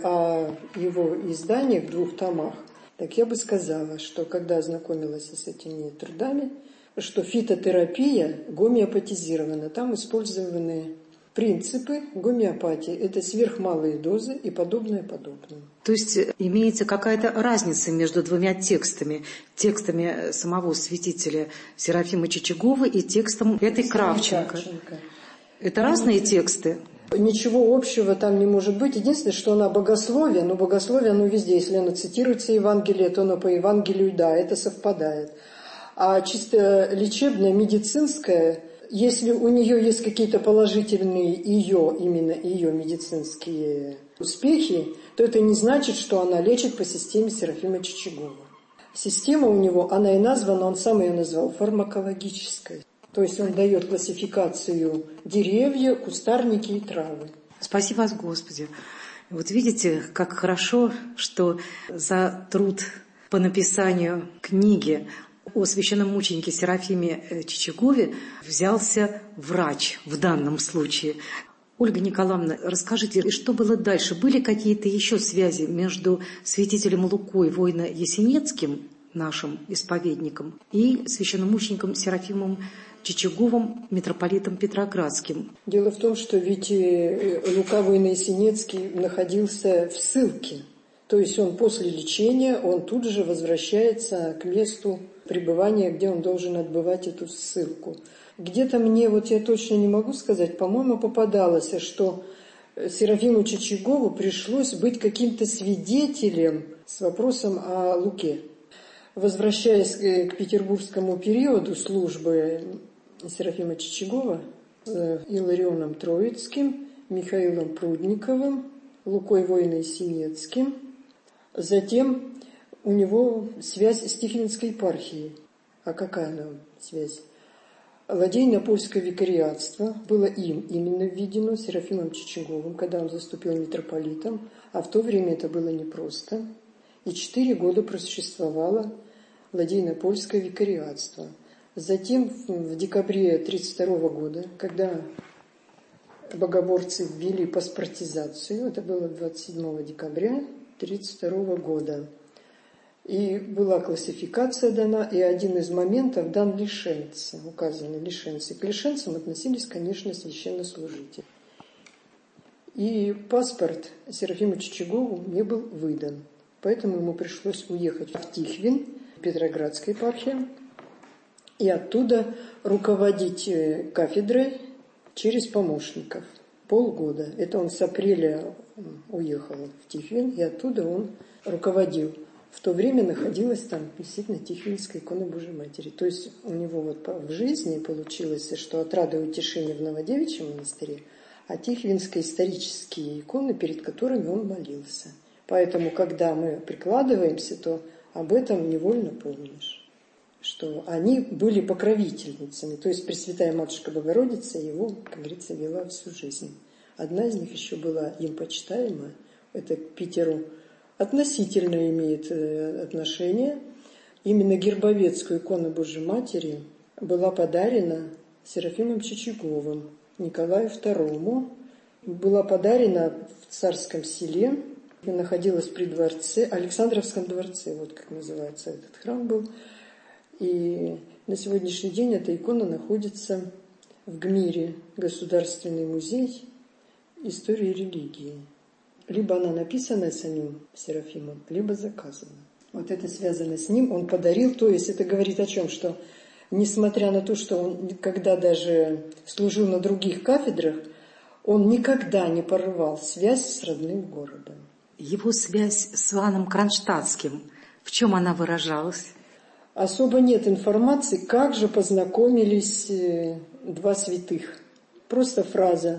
о его изданиях в двух томах, так я бы сказала, что когда ознакомилась с этими трудами, что фитотерапия гомеопатизирована. Там использованы принципы гомеопатии. Это сверхмалые дозы и подобное подобное. То есть имеется какая-то разница между двумя текстами. Текстами самого святителя Серафима Чичагова и текстом этой Кравченко. Кравченко. Это там разные тексты? Ничего общего там не может быть. Единственное, что она богословие, но богословие оно везде. Если оно цитируется Евангелие, то оно по Евангелию, да, это совпадает. А чисто лечебное, медицинское, если у нее есть какие-то положительные ее, именно ее медицинские успехи, то это не значит, что она лечит по системе Серафима Чичагова. Система у него, она и названа, он сам ее назвал, фармакологической. То есть он дает классификацию деревья, кустарники и травы. Спаси вас, Господи. Вот видите, как хорошо, что за труд по написанию книги о священномученике Серафиме Чичагове взялся врач в данном случае. Ольга Николаевна, расскажите, что было дальше? Были какие-то еще связи между святителем Лукой Войно-Ясенецким, нашим исповедником, и священномучеником Серафимом Чичаговым, митрополитом Петроградским? Дело в том, что ведь Лука Войно-Ясенецкий находился в ссылке. То есть он после лечения, он тут же возвращается к месту пребывания, где он должен отбывать эту ссылку. Где-то мне, вот я точно не могу сказать, по-моему, попадалось, что Серафиму Чичагову пришлось быть каким-то свидетелем с вопросом о Луке. Возвращаясь к петербургскому периоду службы Серафима Чичагова с Иларионом Троицким, Михаилом Прудниковым, Лукой Войно-Ясенецким, затем у него связь с Тихвинской епархией. А какая она связь? Ладейно-Польское викариатство было им именно введено, Серафимом Чичаговым, когда он заступил митрополитом, а в то время это было непросто. И четыре года просуществовало Ладейно-Польское викариатство. Затем в декабре тридцать второго года, когда богоборцы ввели паспортизацию, это было двадцать седьмого декабря тридцать второго года, и была классификация дана, и один из моментов дан лишенцы, указаны лишенцы. К лишенцам относились, конечно, священнослужители. И паспорт Серафиму Чичагову не был выдан. Поэтому ему пришлось уехать в Тихвин, Петроградская епархия, и оттуда руководить кафедрой через помощников полгода. Это он с апреля уехал в Тихвин, и оттуда он руководил. В то время находилась там действительно Тихвинская икона Божьей Матери. То есть у него вот в жизни получилось, что отрада и утешение в Новодевичьем монастыре, а Тихвинские исторические иконы, перед которыми он молился. Поэтому, когда мы прикладываемся, то об этом невольно помнишь, что они были покровительницами. То есть Пресвятая Матушка Богородица его, как говорится, вела всю жизнь. Одна из них еще была им почитаемая, это к Питеру относительно имеет отношение. Именно Гербовецкую икону Божьей Матери была подарена Серафимом Чичаговым Николаю второму. Была подарена в Царском Селе, находилась при дворце, Александровском дворце, вот как называется этот храм был. И на сегодняшний день эта икона находится в ГМИРе, Государственный музей истории религии. Либо она написана самим Серафимом, либо заказана. Вот это связано с ним. Он подарил, то есть это говорит о чем? Что несмотря на то, что он, когда даже служил на других кафедрах, он никогда не порывал связь с родным городом. Его связь с Иоанном Кронштадтским, в чем она выражалась? Особо нет информации, как же познакомились два святых. Просто фраза.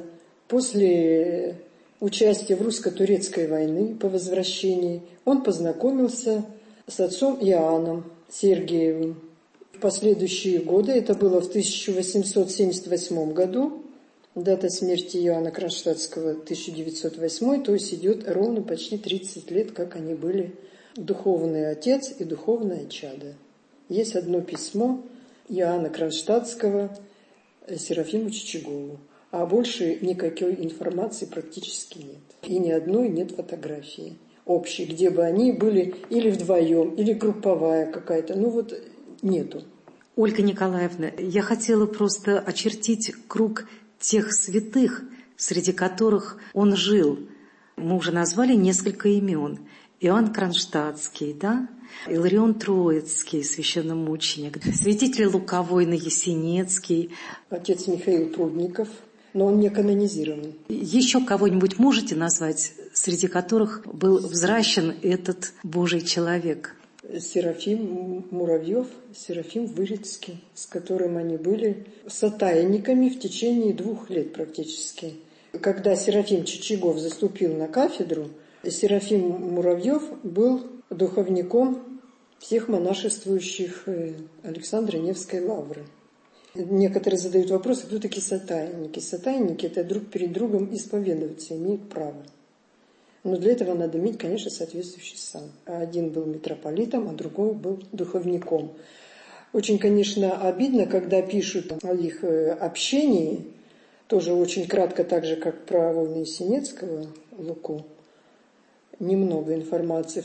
После участия в русско-турецкой войне по возвращении он познакомился с отцом Иоанном Сергиевым. В последующие годы, это было в тысяча восемьсот семьдесят восьмом году, дата смерти Иоанна Кронштадтского тысяча девятьсот восьмой, то есть идет ровно почти тридцать лет, как они были духовный отец и духовное чадо. Есть одно письмо Иоанна Кронштадтского Серафиму Чичагову, а больше никакой информации практически нет. И ни одной нет фотографии общей, где бы они были или вдвоем, или групповая какая-то. Ну вот нету. Ольга Николаевна, я хотела просто очертить круг тех святых, среди которых он жил. Мы уже назвали несколько имен. Иоанн Кронштадтский, да? Иларион Троицкий, священномученик, святитель Луковой Ясенецкий. Отец Михаил Прудников, но он не канонизирован. Еще кого-нибудь можете назвать, среди которых был взращен этот Божий человек? Серафим Муравьев, Серафим Вырицкий, с которым они были сотайниками в течение двух лет практически. Когда Серафим Чичагов заступил на кафедру, Серафим Муравьев был духовником всех монашествующих Александра Невской лавры. Некоторые задают вопрос, кто такие сотайники. Сотайники – это друг перед другом исповедоваться, имеют право. Но для этого надо иметь, конечно, соответствующий сан. Один был митрополитом, а другой был духовником. Очень, конечно, обидно, когда пишут о их общении, тоже очень кратко, так же, как про Войну Ясенецкого, Луку, немного информации.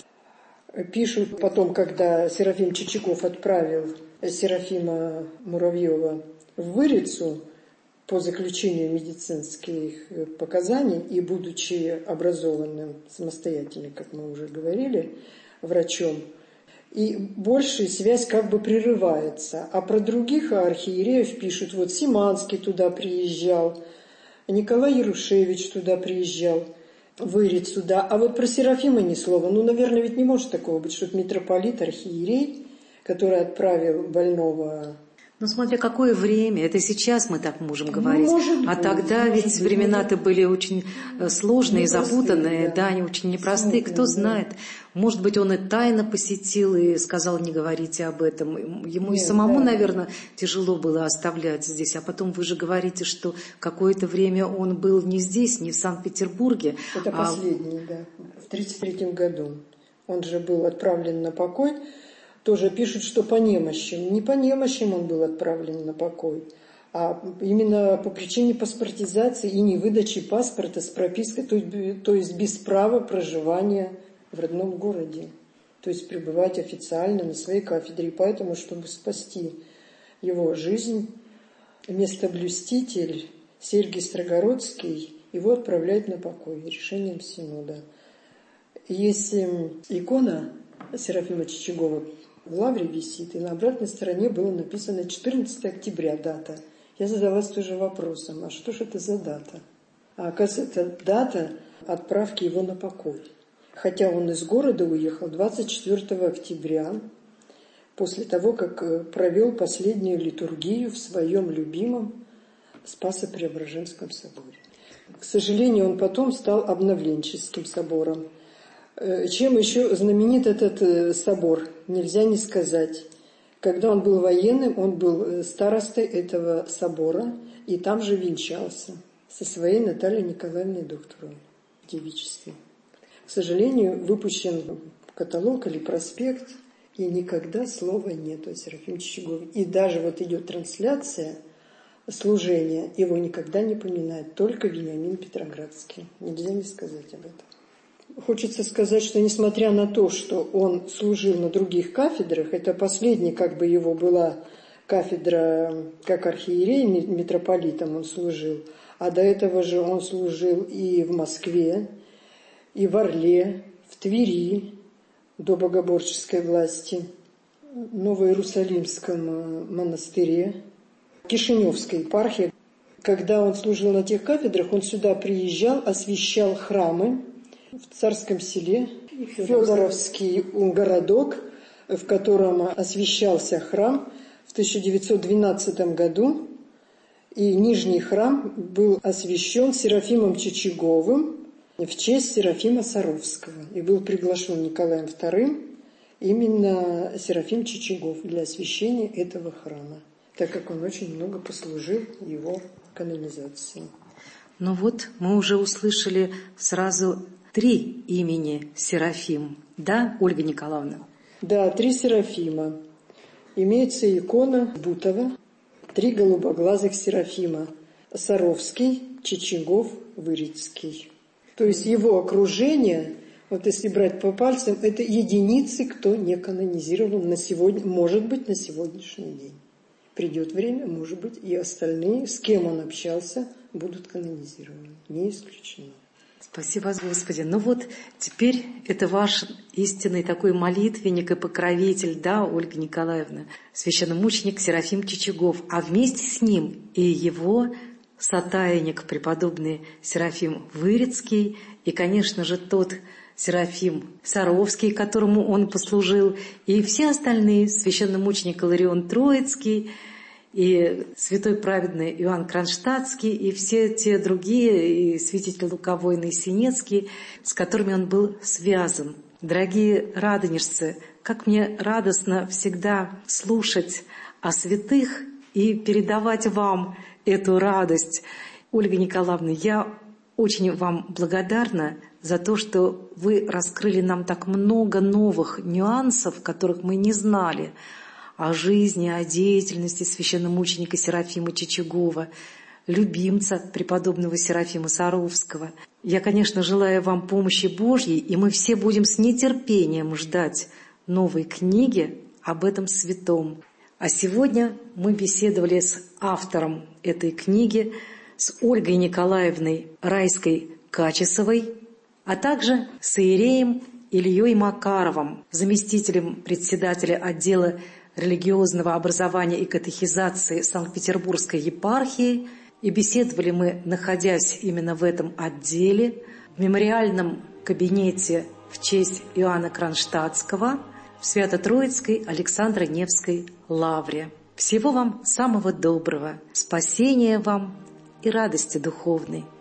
Пишут потом, когда Серафим Чичагов отправил Серафима Муравьева в Вырицу по заключению медицинских показаний и будучи образованным самостоятельно, как мы уже говорили, врачом, и больше связь как бы прерывается. А про других архиереев пишут, вот Симанский туда приезжал, Николай Ярушевич туда приезжал, Вырицу, да. А вот про Серафима ни слова. Ну, наверное, ведь не может такого быть, что митрополит, архиерей, который отправил больного. Ну, смотря какое время, это сейчас мы так можем говорить, ну, может а быть, тогда ведь быть, времена-то может... были очень сложные, запутанные, да. да, они очень непростые, Смутные, кто знает. Да. Может быть, он и тайно посетил и сказал, не говорите об этом. Ему Нет, и самому, да. наверное, тяжело было оставлять здесь. А потом вы же говорите, что какое-то время он был не здесь, не в Санкт-Петербурге. Это а... последний, да, в тридцать третьем году. Он же был отправлен на покой. Тоже пишут, что по немощам. Не по немощам он был отправлен на покой, а именно по причине паспортизации и невыдачи паспорта с пропиской, то есть без права проживания в родном городе. То есть пребывать официально на своей кафедре. И поэтому, чтобы спасти его жизнь, местоблюститель Сергий Строгородский его отправляет на покой решением Синода. Есть икона Серафима Чичагова в лавре висит, и на обратной стороне было написано четырнадцатое октября дата. Я задалась тоже вопросом, а что же это за дата? А оказывается, это дата отправки его на покой. Хотя он из города уехал двадцать четвёртого октября, после того, как провел последнюю литургию в своем любимом Спасо-Преображенском соборе. К сожалению, он потом стал Обновленческим собором. Чем еще знаменит этот собор, нельзя не сказать. Когда он был военным, он был старостой этого собора и там же венчался со своей Натальей Николаевной доктором в девичестве. К сожалению, выпущен каталог или проспект, и никогда слова нет о Серафиме Чичагове. И даже вот идет трансляция служения, его никогда не поминают, только Вениамин Петроградский. Нельзя не сказать об этом. Хочется сказать, что несмотря на то, что он служил на других кафедрах, это последняя как бы его была кафедра, как архиерей, митрополитом он служил, а до этого же он служил и в Москве, и в Орле, в Твери, до богоборческой власти, в Новоиерусалимском монастыре, Кишиневской епархии. Когда он служил на тех кафедрах, он сюда приезжал, освящал храмы в Царском селе, Федоровский городок, в котором освящался храм в тысяча девятьсот двенадцатом году. И Нижний храм был освящен Серафимом Чичаговым в честь Серафима Саровского. И был приглашен Николаем вторым именно Серафим Чичагов для освящения этого храма, так как он очень много послужил его канонизации. Ну вот, мы уже услышали сразу три имени Серафим, да, Ольга Николаевна? Да, три Серафима. Имеется икона Бутова, три голубоглазых Серафима: Саровский, Чичагов, Вырицкий. То есть его окружение, вот если брать по пальцам, это единицы, кто не канонизирован на сегодня, может быть, на сегодняшний день. Придет время, может быть, и остальные, с кем он общался, будут канонизированы. Не исключено. Спасибо, Господи. Ну вот теперь это ваш истинный такой молитвенник и покровитель, да, Ольга Николаевна, священномученик Серафим Чичагов, а вместе с ним и его сотайник, преподобный Серафим Вырицкий, и, конечно же, тот Серафим Саровский, которому он послужил, и все остальные, священномученик Иларион Троицкий, и святой праведный Иоанн Кронштадтский, и все те другие, и святитель Луковойный Синецкий, с которыми он был связан. Дорогие радонежцы, как мне радостно всегда слушать о святых и передавать вам эту радость. Ольга Николаевна, я очень вам благодарна за то, что вы раскрыли нам так много новых нюансов, которых мы не знали, о жизни, о деятельности священномученика Серафима Чичагова, любимца преподобного Серафима Саровского. Я, конечно, желаю вам помощи Божьей, и мы все будем с нетерпением ждать новой книги об этом святом. А сегодня мы беседовали с автором этой книги, с Ольгой Николаевной Райской-Качесовой, а также с иереем Ильей Макаровым, заместителем председателя отдела религиозного образования и катехизации Санкт-Петербургской епархии. И беседовали мы, находясь именно в этом отделе, в мемориальном кабинете в честь Иоанна Кронштадтского в Свято-Троицкой Александро-Невской лавре. Всего вам самого доброго, спасения вам и радости духовной.